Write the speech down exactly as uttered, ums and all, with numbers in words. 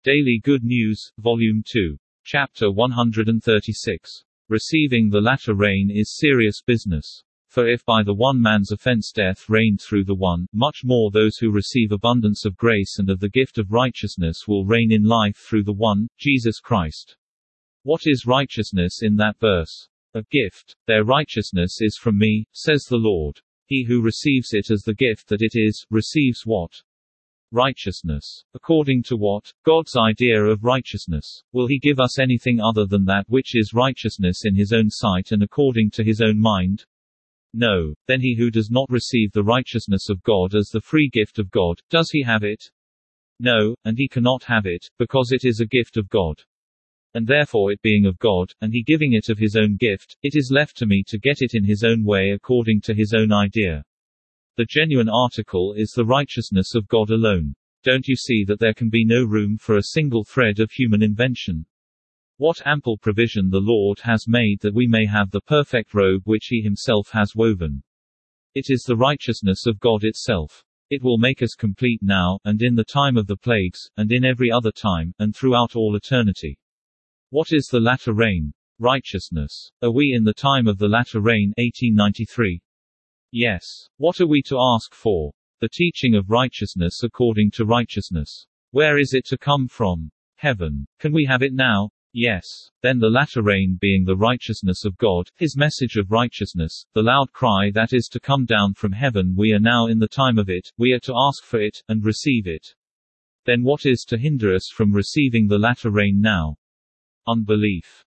Daily Good News, Volume two. Chapter one hundred thirty-six. Receiving the latter rain is serious business. For if by the one man's offense death reigned through the one, much more those who receive abundance of grace and of the gift of righteousness will reign in life through the one, Jesus Christ. What is righteousness in that verse? A gift. Their righteousness is from me, says the Lord. He who receives it as the gift that it is, receives what? Righteousness. According to what? God's idea of righteousness. Will he give us anything other than that which is righteousness in his own sight and according to his own mind? No. Then he who does not receive the righteousness of God as the free gift of God, does he have it? No, and he cannot have it, because it is a gift of God. And therefore it being of God, and he giving it of his own gift, it is left to me to get it in his own way according to his own idea. The genuine article is the righteousness of God alone. Don't you see that there can be no room for a single thread of human invention? What ample provision the Lord has made that we may have the perfect robe which he himself has woven. It is the righteousness of God itself. It will make us complete now, and in the time of the plagues, and in every other time, and throughout all eternity. What is the latter rain? Righteousness. Are we in the time of the latter rain? eighteen ninety-three. Yes. What are we to ask for? The teaching of righteousness according to righteousness. Where is it to come from? Heaven. Can we have it now? Yes. Then the latter rain being the righteousness of God, his message of righteousness, the loud cry that is to come down from heaven, we are now in the time of it, we are to ask for it, and receive it. Then what is to hinder us from receiving the latter rain now? Unbelief.